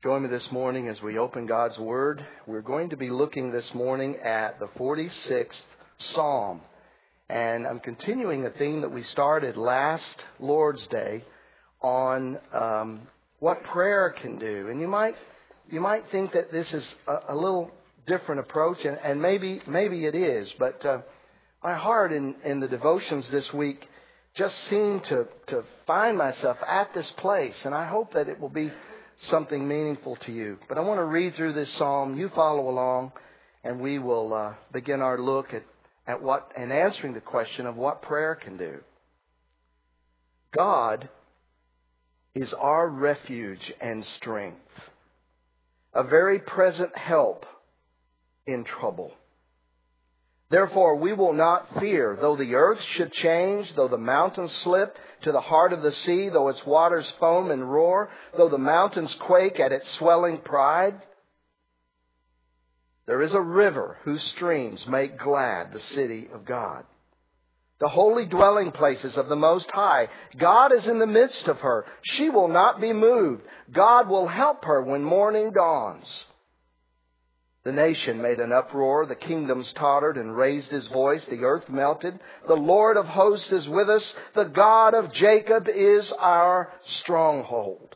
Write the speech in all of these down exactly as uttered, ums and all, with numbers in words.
Join me this morning as we open God's Word. We're going to be looking this morning at the forty-sixth Psalm. And I'm continuing a theme that we started last Lord's Day on um, what prayer can do. And you might you might think that this is a, a little different approach, and, and maybe maybe it is. But uh, my heart in, in the devotions this week just seemed to, to find myself at this place. And I hope that it will be something meaningful to you. But I want to read through this psalm. You follow along, and we will uh, begin our look at, at what and answering the question of what prayer can do. God is our refuge and strength, a very present help in trouble. Therefore we will not fear, though the earth should change, though the mountains slip to the heart of the sea, though its waters foam and roar, though the mountains quake at its swelling pride. There is a river whose streams make glad the city of God, the holy dwelling places of the Most High. God is in the midst of her. She will not be moved. God will help her when morning dawns. The nation made an uproar, the kingdoms tottered and raised his voice, the earth melted. The Lord of hosts is with us, the God of Jacob is our stronghold.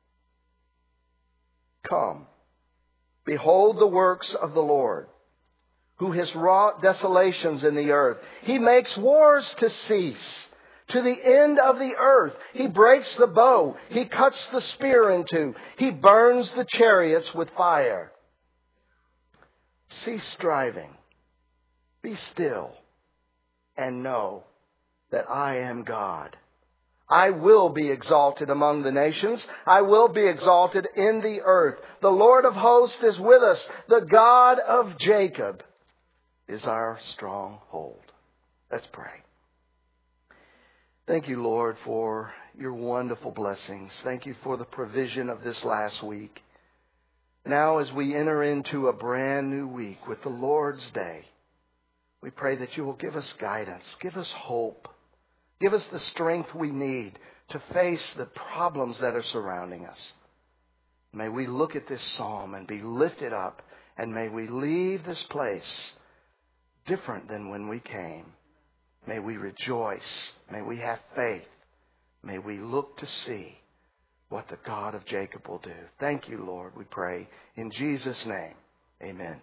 Come, behold the works of the Lord, who has wrought desolations in the earth. He makes wars to cease to the end of the earth. He breaks the bow, he cuts the spear in two, he burns the chariots with fire. Cease striving, be still, and know that I am God. I will be exalted among the nations. I will be exalted in the earth. The Lord of hosts is with us. The God of Jacob is our stronghold. Let's pray. Thank you, Lord, for your wonderful blessings. Thank you for the provision of this last week. Now, as we enter into a brand new week with the Lord's Day, we pray that you will give us guidance, give us hope, give us the strength we need to face the problems that are surrounding us. May we look at this psalm and be lifted up, and may we leave this place different than when we came. May we rejoice, may we have faith, may we look to see what the God of Jacob will do. Thank you, Lord, we pray. In Jesus' name, amen.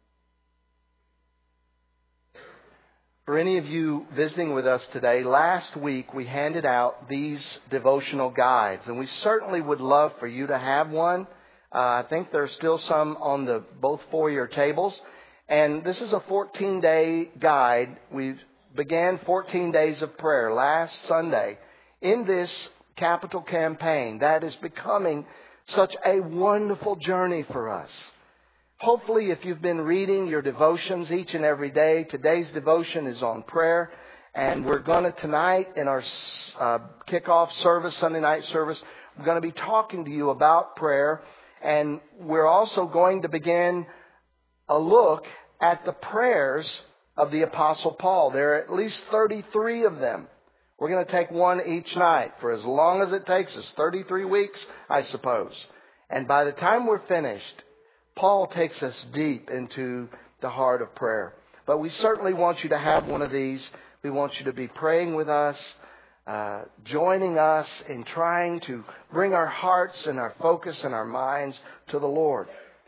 For any of you visiting with us today, last week we handed out these devotional guides, and we certainly would love for you to have one. Uh, I think there's still some on the both foyer tables. And this is a fourteen-day guide. We began fourteen days of prayer last Sunday in this capital campaign that is becoming such a wonderful journey for us. Hopefully, if you've been reading your devotions each and every day, today's devotion is on prayer, and we're going to tonight in our uh, kickoff service, Sunday night service, we're going to be talking to you about prayer, and we're also going to begin a look at the prayers of the Apostle Paul. There are at least thirty-three of them. We're going to take one each night for as long as it takes us, thirty-three weeks, I suppose. And by the time we're finished, Paul takes us deep into the heart of prayer. But we certainly want you to have one of these. We want you to be praying with us, uh, joining us in trying to bring our hearts and our focus and our minds to the Lord.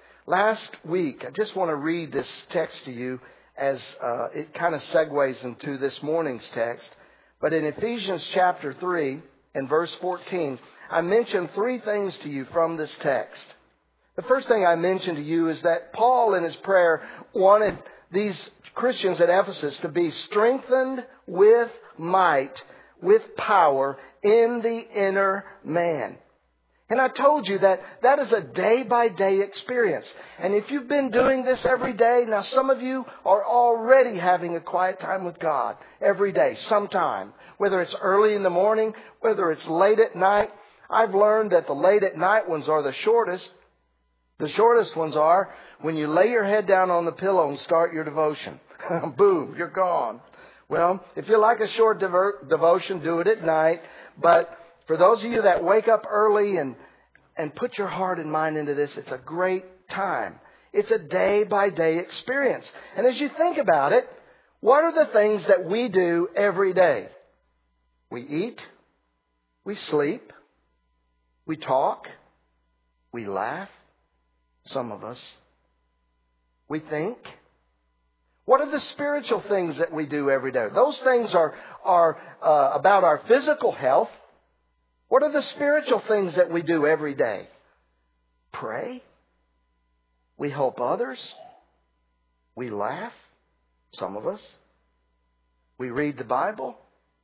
Last week, I just want to read this text to you as uh, it kind of segues into this morning's text. But in Ephesians chapter three and verse fourteen, I mentioned three things to you from this text. The first thing I mentioned to you is that Paul in his prayer wanted these Christians at Ephesus to be strengthened with might, with power in the inner man. And I told you that that is a day-by-day experience. And if you've been doing this every day, now some of you are already having a quiet time with God every day, sometime. Whether it's early in the morning, whether it's late at night. I've learned that the late at night ones are the shortest. The shortest ones are when you lay your head down on the pillow and start your devotion. Boom, you're gone. Well, if you like a short devo- devotion, do it at night. But for those of you that wake up early and and put your heart and mind into this. It's a great time. It's a day-by-day experience. And as you think about it, what are the things that we do every day? We eat, we sleep, we talk, we laugh, some of us. We think. What are the spiritual things that we do every day? Those things are, are uh, about our physical health. What are the spiritual things that we do every day? Pray. We help others. We laugh, some of us. We read the Bible.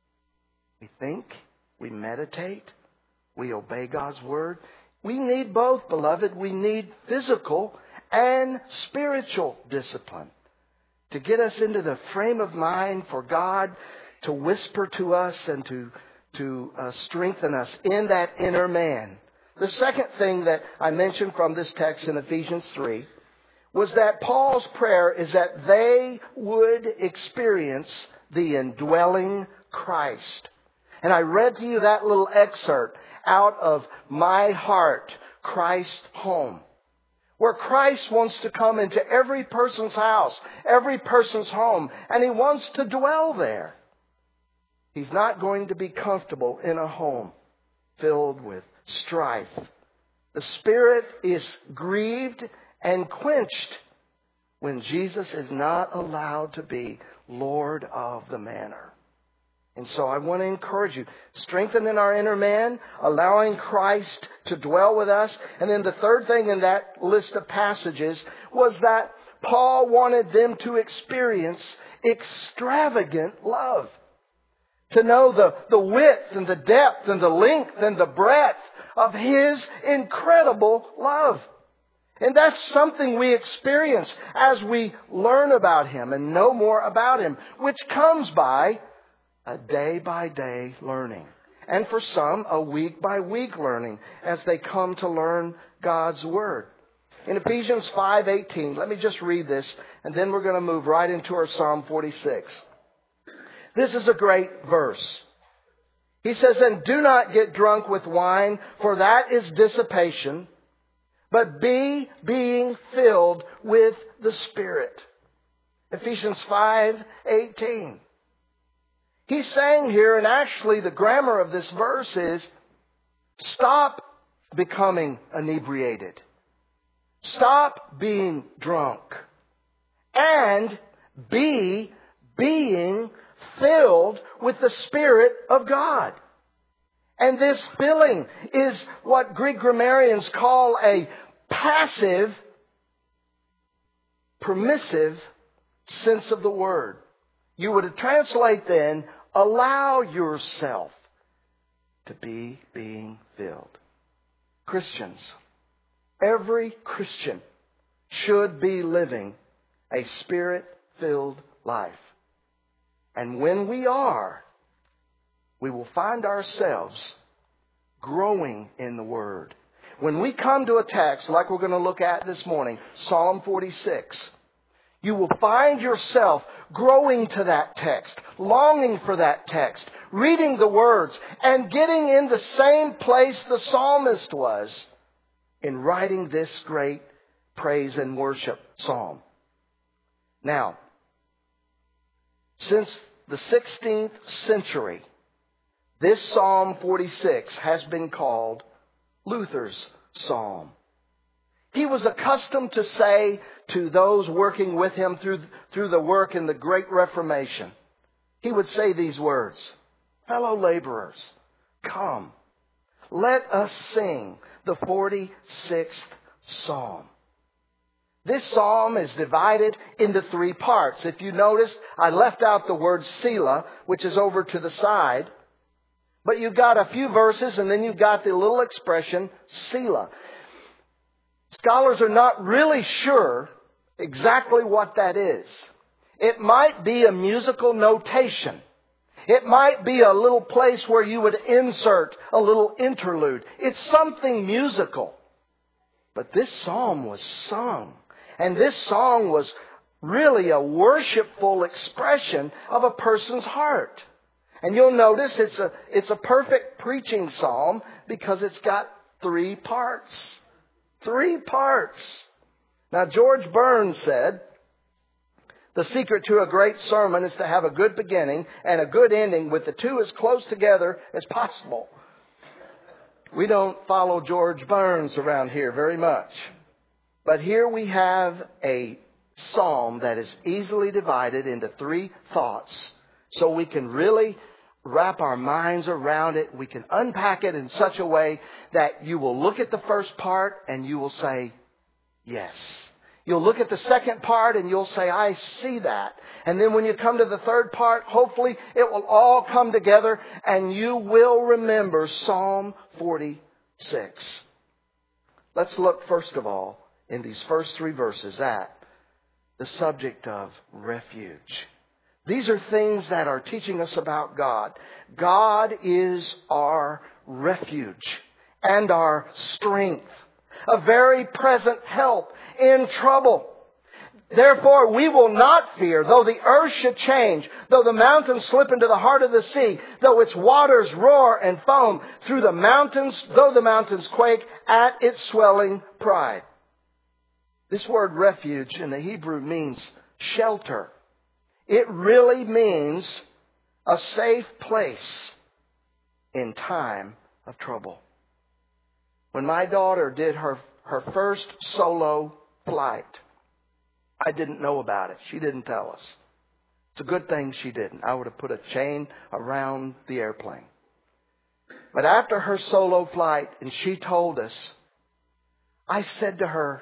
We think. We meditate. We obey God's Word. We need both, beloved. We need physical and spiritual discipline to get us into the frame of mind for God to whisper to us and to, to uh, strengthen us in that inner man. The second thing that I mentioned from this text in Ephesians three was that Paul's prayer is that they would experience the indwelling Christ. And I read to you that little excerpt out of My Heart, Christ's Home, where Christ wants to come into every person's house, every person's home, and He wants to dwell there. He's not going to be comfortable in a home filled with strife. The Spirit is grieved and quenched when Jesus is not allowed to be Lord of the manor. And so I want to encourage you, strengthen in our inner man, allowing Christ to dwell with us. And then the third thing in that list of passages was that Paul wanted them to experience extravagant love. To know the, the width and the depth and the length and the breadth of His incredible love. And that's something we experience as we learn about Him and know more about Him, which comes by a day-by-day learning. And for some, a week-by-week learning as they come to learn God's Word. In Ephesians five eighteen, let me just read this, and then we're going to move right into our Psalm forty-six. This is a great verse. He says, "And do not get drunk with wine, for that is dissipation, but be being filled with the Spirit." Ephesians five eighteen. He's saying here, and actually the grammar of this verse is, stop becoming inebriated. Stop being drunk. And be being filled with the Spirit of God. And this filling is what Greek grammarians call a passive, permissive sense of the word. You would translate then, allow yourself to be being filled. Christians, every Christian should be living a Spirit-filled life. And when we are, we will find ourselves growing in the Word. When we come to a text like we're going to look at this morning, Psalm forty-six, you will find yourself growing to that text, longing for that text, reading the words, and getting in the same place the psalmist was in writing this great praise and worship psalm. Now, since the sixteenth century, this Psalm forty-six has been called Luther's Psalm. He was accustomed to say to those working with him through, through the work in the Great Reformation, he would say these words, "Fellow laborers, come, let us sing the forty-sixth Psalm." This psalm is divided into three parts. If you notice, I left out the word Selah, which is over to the side. But you've got a few verses and then you've got the little expression Selah. Scholars are not really sure exactly what that is. It might be a musical notation. It might be a little place where you would insert a little interlude. It's something musical. But this psalm was sung. And this song was really a worshipful expression of a person's heart. And you'll notice it's a, it's a perfect preaching psalm because it's got three parts. Three parts. Now, George Burns said, the secret to a great sermon is to have a good beginning and a good ending with the two as close together as possible. We don't follow George Burns around here very much. But here we have a psalm that is easily divided into three thoughts. So we can really wrap our minds around it. We can unpack it in such a way that you will look at the first part and you will say, yes. You'll look at the second part and you'll say, I see that. And then when you come to the third part, hopefully it will all come together and you will remember Psalm forty-six. Let's look first of all in these first three verses at the subject of refuge. These are things that are teaching us about God. God is our refuge and our strength, a very present help in trouble. Therefore, we will not fear, though the earth should change, though the mountains slip into the heart of the sea, though its waters roar and foam through the mountains, though the mountains quake at its swelling pride. This word refuge in the Hebrew means shelter. It really means a safe place in time of trouble. When my daughter did her, her first solo flight, I didn't know about it. She didn't tell us. It's a good thing she didn't. I would have put a chain around the airplane. But after her solo flight, and she told us, I said to her,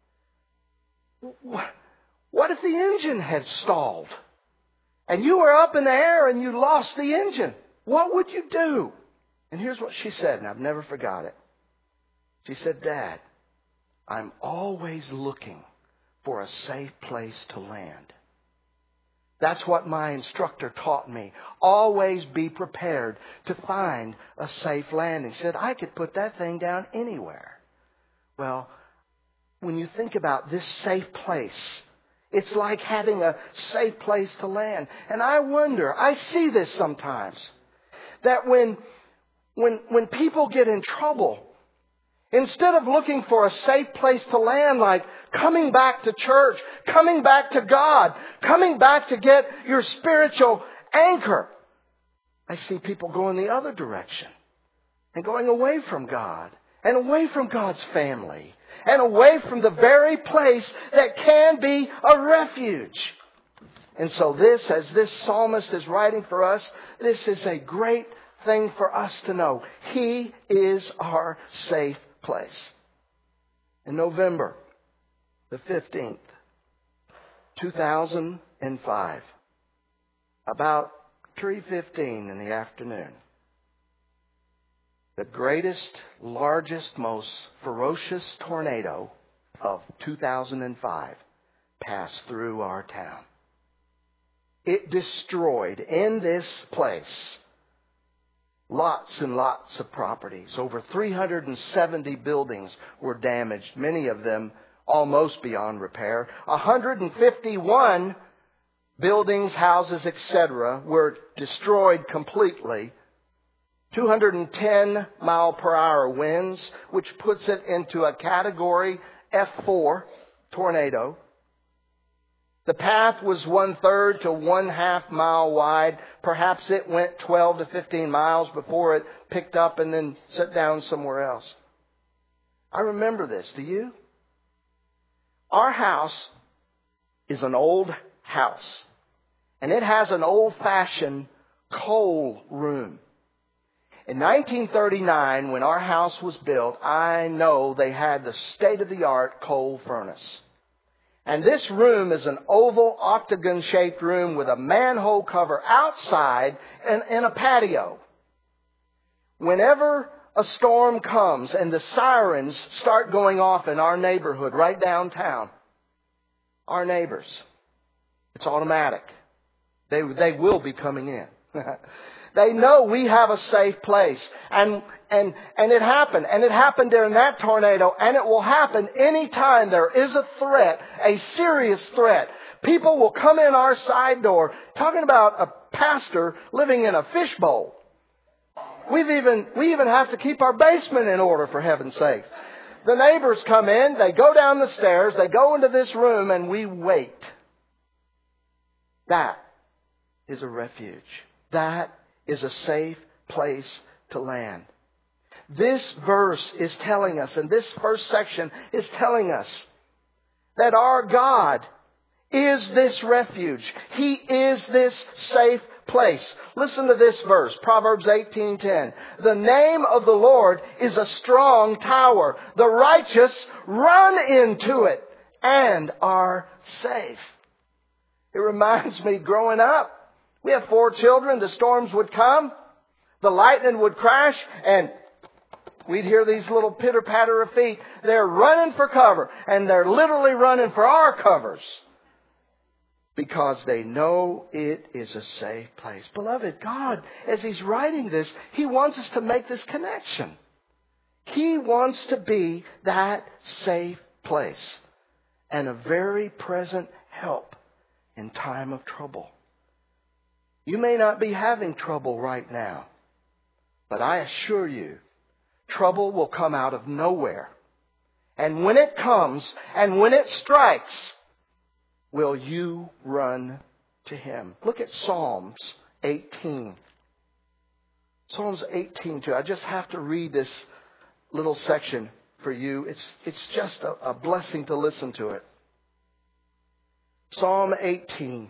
what if the engine had stalled? And you were up in the air and you lost the engine. What would you do? And here's what she said, and I've never forgot it. She said, Dad, I'm always looking for a safe place to land. That's what my instructor taught me. Always be prepared to find a safe landing. She said, I could put that thing down anywhere. Well, when you think about this safe place, it's like having a safe place to land. And I wonder, I see this sometimes, that when, when, when people get in trouble, instead of looking for a safe place to land, like coming back to church, coming back to God, coming back to get your spiritual anchor, I see people going the other direction and going away from God and away from God's family and away from the very place that can be a refuge. And so this, as this psalmist is writing for us, this is a great thing for us to know. He is our safe place. In November the fifteenth, two thousand five, about three fifteen in the afternoon, the greatest, largest, most ferocious tornado of two thousand five passed through our town. It destroyed in this place lots and lots of properties. Over three hundred seventy buildings were damaged, many of them almost beyond repair. one hundred fifty-one buildings, houses, et cetera were destroyed completely. two hundred ten mile per hour winds, which puts it into a category F four tornado. The path was one third to one half mile wide. Perhaps it went twelve to fifteen miles before it picked up and then set down somewhere else. I remember this. Do you? Our house is an old house. And it has an old-fashioned coal room. In nineteen thirty-nine, when our house was built, I know they had the state-of-the-art coal furnace. And this room is an oval, octagon-shaped room with a manhole cover outside and, and a patio. Whenever a storm comes and the sirens start going off in our neighborhood right downtown, our neighbors, it's automatic. They, they will be coming in. They know we have a safe place. And, and, and it happened. And it happened during that tornado. And it will happen anytime there is a threat, a serious threat. People will come in our side door, talking about a pastor living in a fishbowl. We've even, we even have to keep our basement in order, for heaven's sakes. The neighbors come in, they go down the stairs, they go into this room, and we wait. That is a refuge. That is a safe place to land. This verse is telling us, and this first section is telling us, that our God is this refuge. He is this safe place. Listen to this verse, Proverbs eighteen ten. The name of the Lord is a strong tower. The righteous run into it and are safe. It reminds me, growing up, we have four children. The storms would come, the lightning would crash, and we'd hear these little pitter-patter of feet. They're running for cover, and they're literally running for our covers because they know it is a safe place. Beloved, God, as He's writing this, He wants us to make this connection. He wants to be that safe place and a very present help in time of trouble. You may not be having trouble right now, but I assure you, trouble will come out of nowhere. And when it comes and when it strikes, will you run to Him? Look at Psalms eighteen. Psalms eighteen two. I just have to read this little section for you. It's, it's just a, a blessing to listen to it. Psalm eighteen.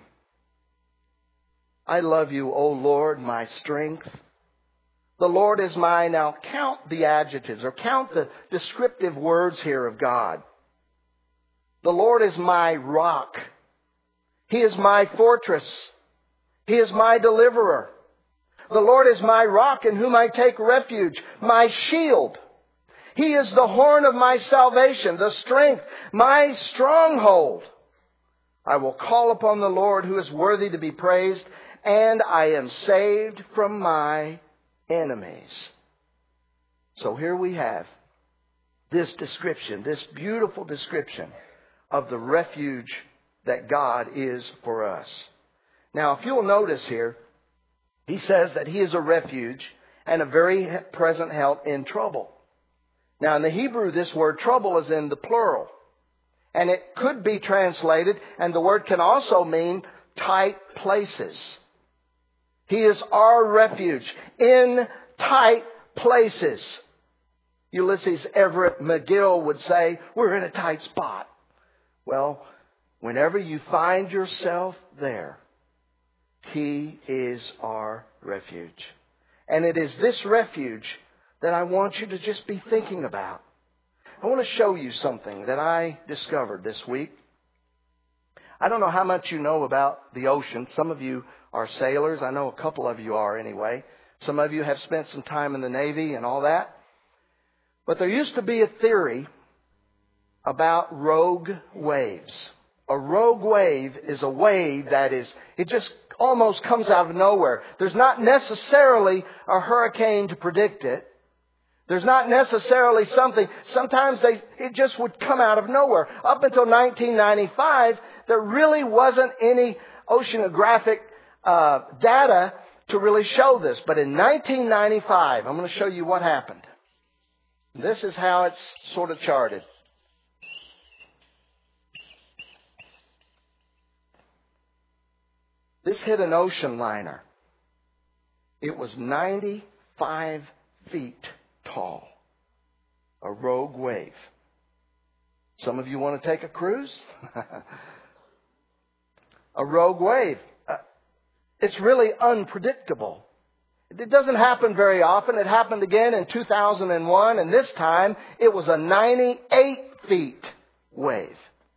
I love you, O Lord, my strength. The Lord is mine. Now count the adjectives or count the descriptive words here of God. The Lord is my rock. He is my fortress. He is my deliverer. The Lord is my rock in whom I take refuge, my shield. He is the horn of my salvation, the strength, my stronghold. I will call upon the Lord who is worthy to be praised, and I am saved from my enemies. So here we have this description, this beautiful description of the refuge that God is for us. Now, if you'll notice here, he says that He is a refuge and a very present help in trouble. Now, in the Hebrew, this word trouble is in the plural. And it could be translated, and the word can also mean tight places. He is our refuge in tight places. Ulysses Everett McGill would say, we're in a tight spot. Well, whenever you find yourself there, He is our refuge. And it is this refuge that I want you to just be thinking about. I want to show you something that I discovered this week. I don't know how much you know about the ocean. Some of you are sailors. I know a couple of you are anyway. Some of you have spent some time in the Navy and all that. But there used to be a theory about rogue waves. A rogue wave is a wave that is, it just almost comes out of nowhere. There's not necessarily a hurricane to predict it. There's not necessarily something, sometimes they, it just would come out of nowhere. Up until nineteen ninety-five, there really wasn't any oceanographic uh, data to really show this. But in nineteen ninety-five, I'm going to show you what happened. This is how it's sort of charted. This hit an ocean liner. It was ninety-five feet tall. A rogue wave. Some of you want to take a cruise? A rogue wave. Uh, it's really unpredictable. It doesn't happen very often. It happened again in two thousand one, and this time it was a ninety-eight feet wave.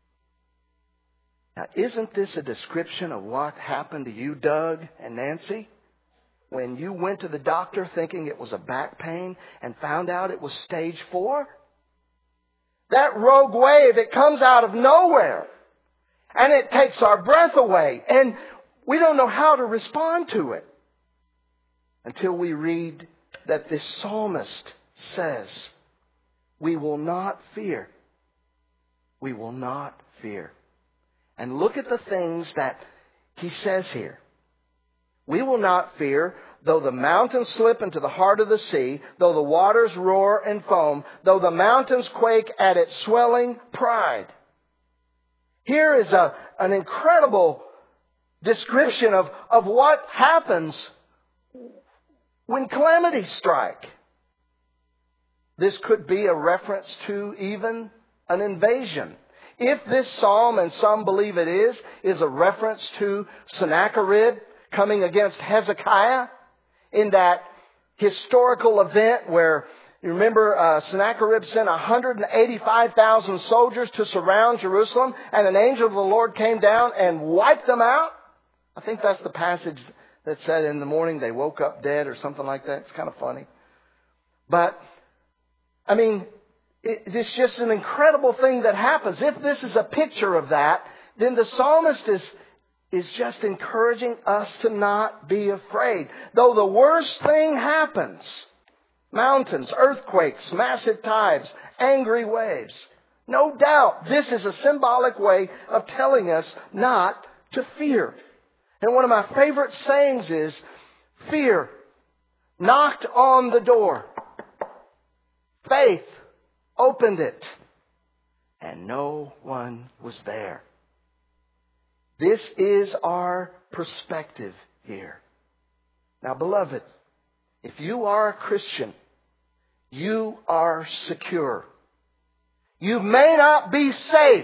Now, isn't this a description of what happened to you, Doug and Nancy, when you went to the doctor thinking it was a back pain and found out it was stage four? That rogue wave, it comes out of nowhere. And it takes our breath away. And we don't know how to respond to it until we read that this psalmist says, we will not fear. We will not fear. And look at the things that he says here. We will not fear, Though the mountains slip into the heart of the sea, though the waters roar and foam, though the mountains quake at its swelling pride. Here is a, an incredible description of, of what happens when calamities strike. This could be a reference to even an invasion. If this psalm, and some believe it is, is a reference to Sennacherib coming against Hezekiah in that historical event where, you remember, uh, Sennacherib sent one hundred eighty-five thousand soldiers to surround Jerusalem, and an angel of the Lord came down and wiped them out. I think that's the passage that said in the morning they woke up dead or something like that. It's kind of funny. But, I mean, it, it's just an incredible thing that happens. If this is a picture of that, then the psalmist is, is just encouraging us to not be afraid. Though the worst thing happens, mountains, earthquakes, massive tides, angry waves, no doubt this is a symbolic way of telling us not to fear. And one of my favorite sayings is, fear knocked on the door. Faith opened it. And no one was there. This is our perspective here. Now, beloved, if you are a Christian, you are secure. You may not be safe,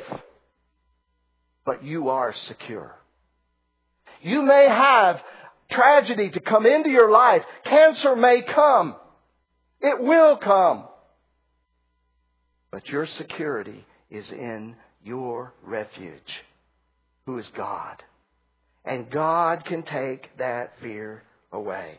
but you are secure. You may have tragedy to come into your life. Cancer may come. It will come. But your security is in your refuge, who is God. And God can take that fear away.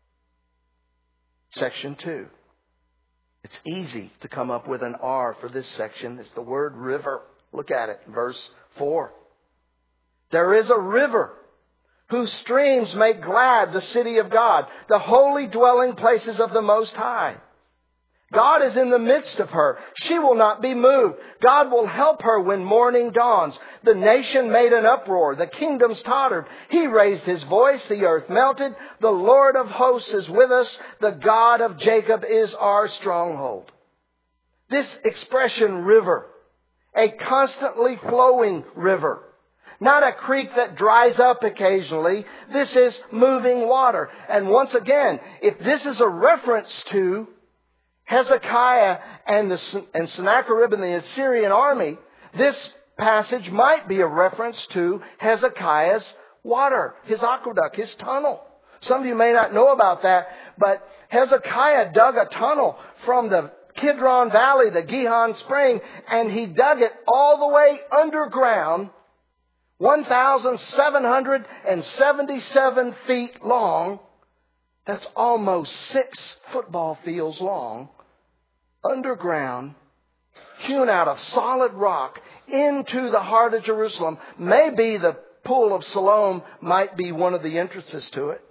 Section two. It's easy to come up with an R for this section. It's the word river. Look at it, verse four. There is a river whose streams make glad the city of God, the holy dwelling places of the Most High. God is in the midst of her. She will not be moved. God will help her when morning dawns. The nation made an uproar. The kingdoms tottered. He raised His voice. The earth melted. The Lord of hosts is with us. The God of Jacob is our stronghold. This expression, river, a constantly flowing river, not a creek that dries up occasionally. This is moving water. And once again, if this is a reference to Hezekiah and, the, and Sennacherib and the Assyrian army, this passage might be a reference to Hezekiah's water, his aqueduct, his tunnel. Some of you may not know about that, but Hezekiah dug a tunnel from the Kidron Valley, the Gihon Spring, and he dug it all the way underground, one thousand seven hundred seventy-seven feet long. That's almost six football fields long. Underground, hewn out of solid rock into the heart of Jerusalem. Maybe the pool of Siloam might be one of the entrances to it,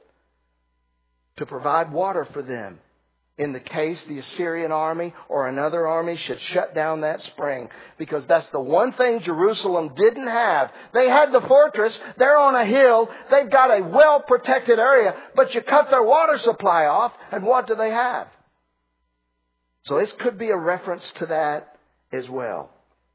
to provide water for them in the case the Assyrian army or another army should shut down that spring. Because that's the one thing Jerusalem didn't have. They had the fortress. They're on a hill. They've got a well-protected area. But you cut their water supply off, and what do they have? So this could be a reference to that as well.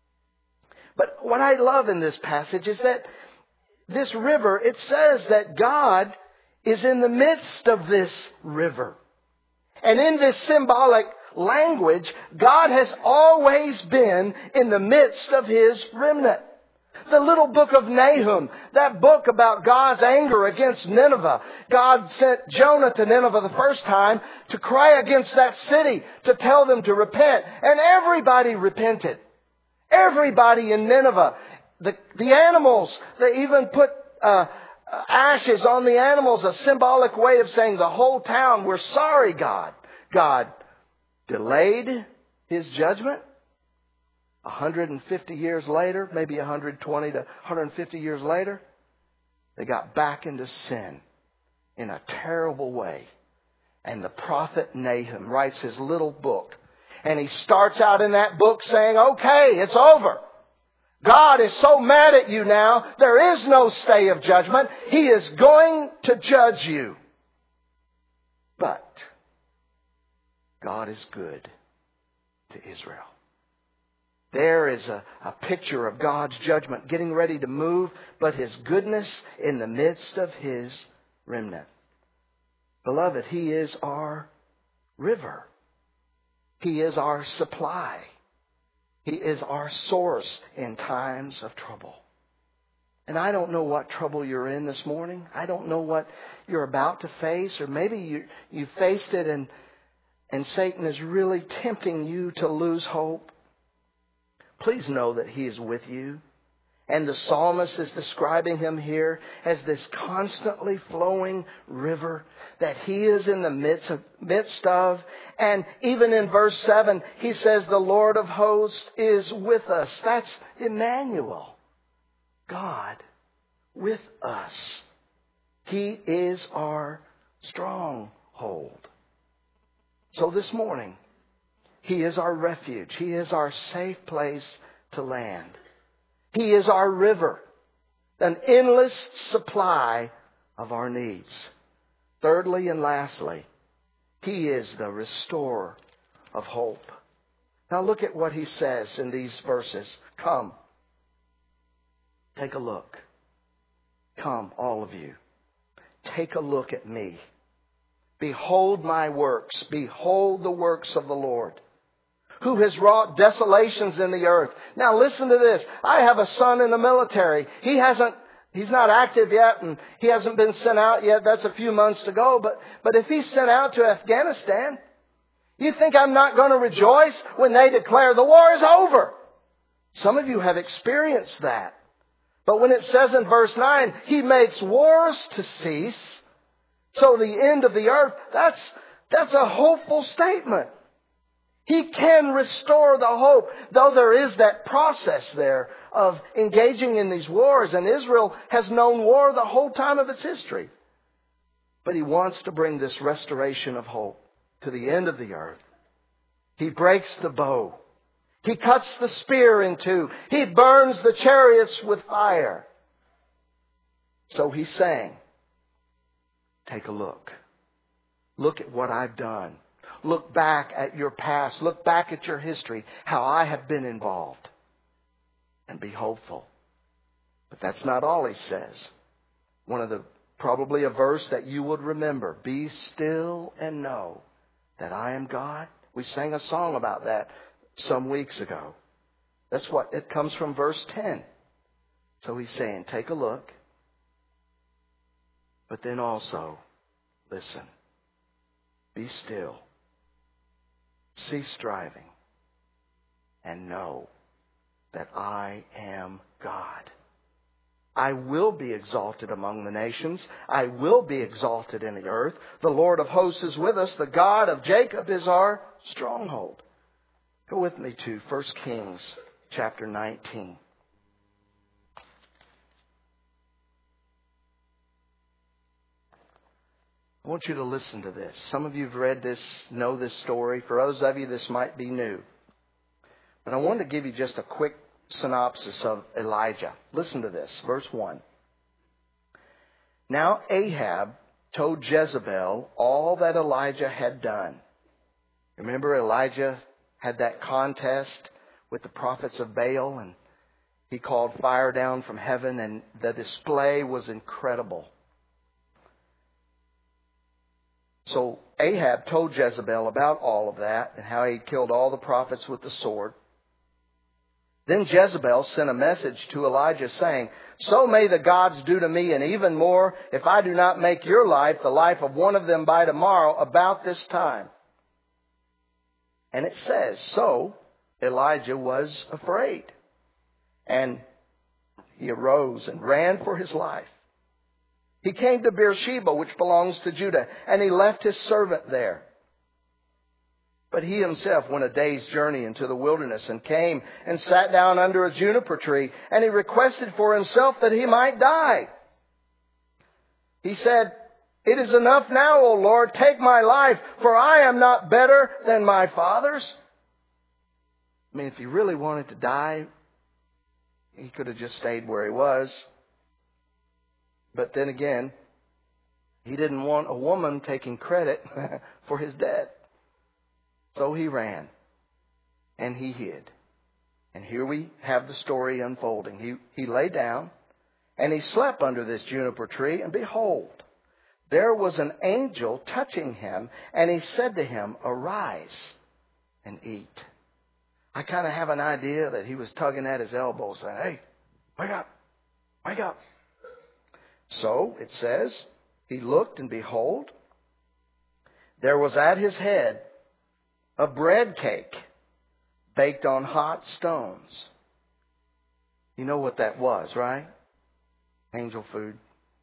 But what I love in this passage is that this river, it says that God is in the midst of this river. And in this symbolic language, God has always been in the midst of His remnant. The little book of Nahum, that book about God's anger against Nineveh. God sent Jonah to Nineveh the first time to cry against that city, to tell them to repent. And everybody repented. Everybody in Nineveh. The, the animals, they even put uh, ashes on the animals, a symbolic way of saying the whole town, we're sorry, God. God delayed His judgment. one hundred fifty years later, maybe one hundred twenty to one hundred fifty years later, they got back into sin in a terrible way. And the prophet Nahum writes his little book. And he starts out in that book saying, okay, it's over. God is so mad at you now, there is no stay of judgment. He is going to judge you. But God is good to Israel. There is a, a picture of God's judgment getting ready to move, but His goodness in the midst of His remnant. Beloved, He is our river. He is our supply. He is our source in times of trouble. And I don't know what trouble you're in this morning. I don't know what you're about to face. Or maybe you, you faced it and, and Satan is really tempting you to lose hope. Please know that He is with you. And the psalmist is describing Him here as this constantly flowing river that He is in the midst of, midst of. And even in verse seven, he says, the Lord of hosts is with us. That's Emmanuel. God with us. He is our stronghold. So this morning, He is our refuge. He is our safe place to land. He is our river, an endless supply of our needs. Thirdly and lastly, He is the restorer of hope. Now look at what He says in these verses. Come, take a look. Come, all of you. Take a look at me. Behold my works. Behold the works of the Lord, who has wrought desolations in the earth. Now listen to this. I have a son in the military. He hasn't, he's not active yet and he hasn't been sent out yet. That's a few months to go. But, but if he's sent out to Afghanistan, you think I'm not going to rejoice when they declare the war is over? Some of you have experienced that. But when it says in verse nine, He makes wars to cease, so the end of the earth, that's, that's a hopeful statement. He can restore the hope, though there is that process there of engaging in these wars. And Israel has known war the whole time of its history. But He wants to bring this restoration of hope to the end of the earth. He breaks the bow. He cuts the spear in two. He burns the chariots with fire. So He's saying, take a look. Look at what I've done. Look back at your past. Look back at your history, how I have been involved. And be hopeful. But that's not all He says. One of the, probably a verse that you would remember. Be still and know that I am God. We sang a song about that some weeks ago. That's what, it comes from verse ten. So He's saying, take a look. But then also, listen. Be still. Cease striving and know that I am God. I will be exalted among the nations. I will be exalted in the earth. The Lord of hosts is with us. The God of Jacob is our stronghold. Go with me to First Kings chapter nineteen. I want you to listen to this. Some of you have read this, know this story. For others of you, this might be new. But I want to give you just a quick synopsis of Elijah. Listen to this, verse one. Now Ahab told Jezebel all that Elijah had done. Remember, Elijah had that contest with the prophets of Baal, and he called fire down from heaven, and the display was incredible. So Ahab told Jezebel about all of that and how he killed all the prophets with the sword. Then Jezebel sent a message to Elijah saying, so may the gods do to me, and even more, if I do not make your life the life of one of them by tomorrow about this time. And it says, so Elijah was afraid. And he arose and ran for his life. He came to Beersheba, which belongs to Judah, and he left his servant there. But he himself went a day's journey into the wilderness and came and sat down under a juniper tree, and he requested for himself that he might die. He said, it is enough now, O Lord, take my life, for I am not better than my fathers. I mean, if he really wanted to die, he could have just stayed where he was. But then again, He didn't want a woman taking credit for his death. So he ran and he hid. And here we have the story unfolding. He, he lay down and he slept under this juniper tree, and behold, there was an angel touching him, and he said to him, arise and eat. I kind of have an idea that he was tugging at his elbow saying, hey, wake up, wake up. So it says, he looked and behold, there was at his head a bread cake baked on hot stones. You know what that was, right? Angel food.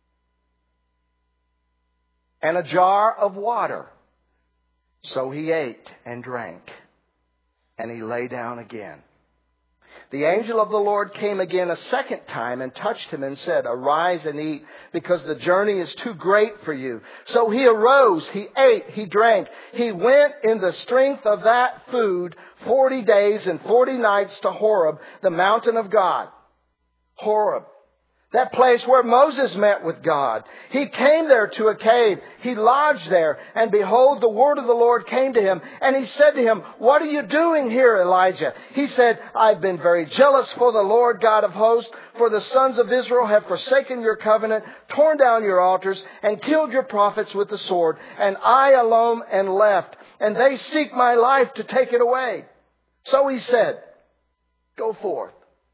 And a jar of water. So he ate and drank, and he lay down again. The angel of the Lord came again a second time and touched him and said, arise and eat, because the journey is too great for you. So he arose, he ate, he drank. He went in the strength of that food forty days and forty nights to Horeb, the mountain of God. Horeb. That place where Moses met with God. He came there to a cave. He lodged there. And behold, the word of the Lord came to him. And he said to him, what are you doing here, Elijah? He said, I've been very jealous for the Lord God of hosts. For the sons of Israel have forsaken your covenant, torn down your altars, and killed your prophets with the sword. And I alone am left. And they seek my life to take it away. So he said, go forth.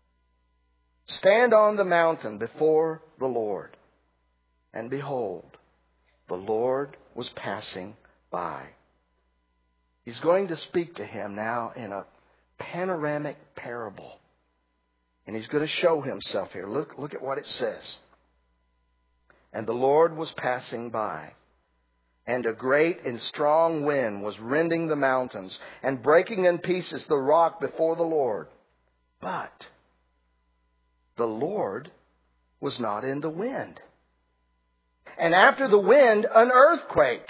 Stand on the mountain before the Lord. And behold, the Lord was passing by. He's going to speak to him now in a panoramic parable. And he's going to show himself here. Look, look at what it says. And the Lord was passing by. And a great and strong wind was rending the mountains and breaking in pieces the rock before the Lord. But the Lord was not in the wind. And after the wind, an earthquake.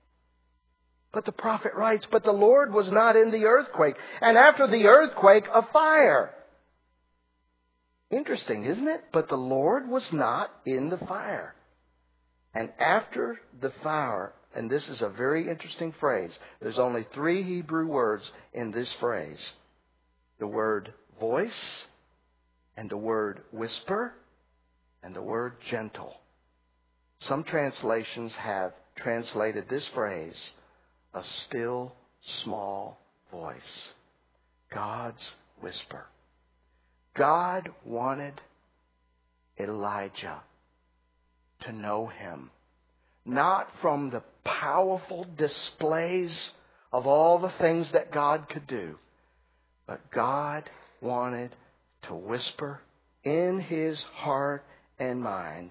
But the prophet writes, but the Lord was not in the earthquake. And after the earthquake, a fire. Interesting, isn't it? But the Lord was not in the fire. And after the fire, and this is a very interesting phrase. There's only three Hebrew words in this phrase. The word voice, and the word whisper, and the word gentle. Some translations have translated this phrase, a still small voice. God's whisper. God wanted Elijah to know him, not from the powerful displays of all the things that God could do, but God wanted to whisper in his heart and mind.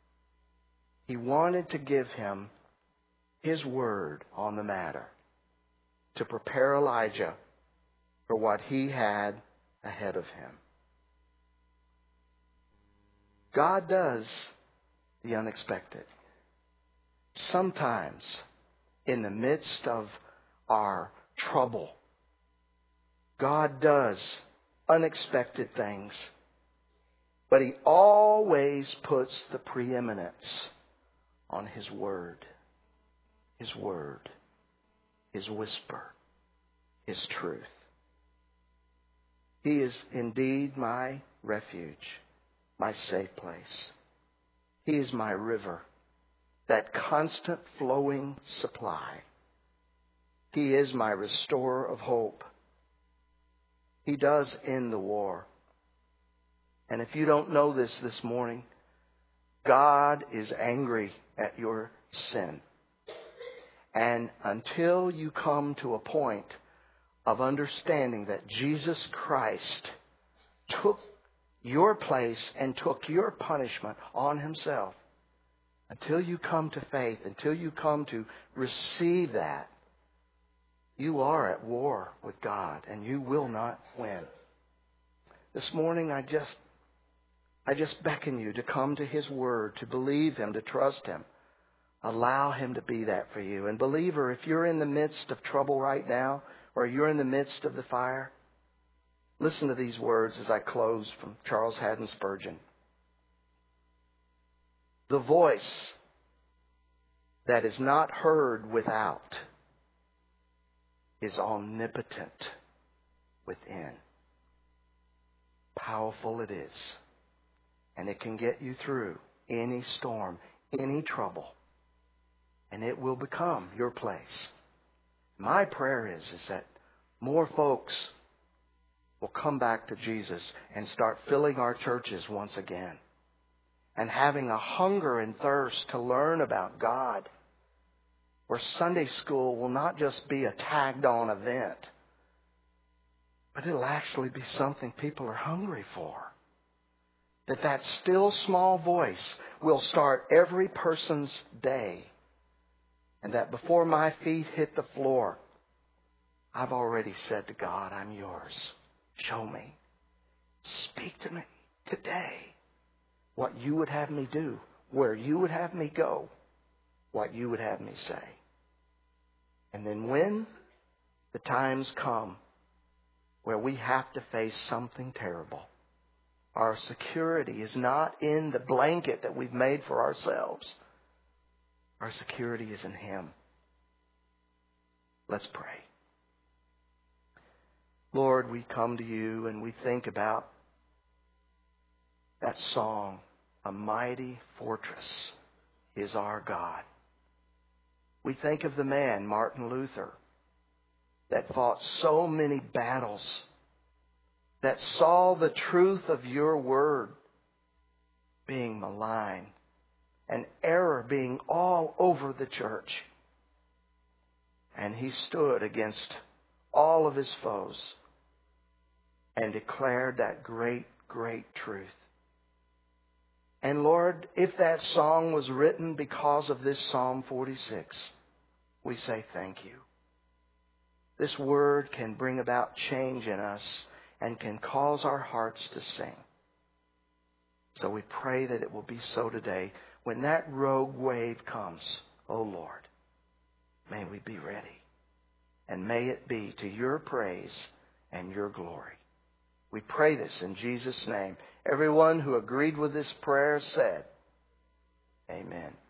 He wanted to give him his word on the matter to prepare Elijah for what he had ahead of him. God does the unexpected. Sometimes in the midst of our trouble, God does unexpected things. But he always puts the preeminence on his word. His word. His whisper. His truth. He is indeed my refuge, my safe place. He is my river, that constant flowing supply. He is my restorer of hope. He does end the war. And if you don't know this this morning, God is angry at your sin. And until you come to a point of understanding that Jesus Christ took your place and took your punishment on himself, until you come to faith, until you come to receive that, you are at war with God, and you will not win. This morning, I just, I just beckon you to come to his word, to believe him, to trust him. Allow him to be that for you. And believer, if you're in the midst of trouble right now, or you're in the midst of the fire, listen to these words as I close from Charles Haddon Spurgeon. The voice that is not heard without is omnipotent within. Powerful it is. And it can get you through any storm, any trouble. And it will become your place. My prayer is, is that more folks will come back to Jesus and start filling our churches once again. And having a hunger and thirst to learn about God. Where Sunday school will not just be a tagged on event. But it'll actually be something people are hungry for. That that still small voice will start every person's day. And that before my feet hit the floor, I've already said to God, I'm yours. Show me. Speak to me today. What you would have me do. Where you would have me go. What you would have me say. And then when the times come where we have to face something terrible, our security is not in the blanket that we've made for ourselves. Our security is in Him. Let's pray. Lord, we come to you and we think about that song, A Mighty Fortress is Our God. We think of the man, Martin Luther, that fought so many battles, that saw the truth of your word being maligned and error being all over the church. And he stood against all of his foes and declared that great, great truth. And Lord, if that song was written because of this Psalm forty-six, we say thank you. This word can bring about change in us and can cause our hearts to sing. So we pray that it will be so today. When that rogue wave comes, oh Lord, may we be ready. And may it be to your praise and your glory. We pray this in Jesus' name. Everyone who agreed with this prayer said, Amen.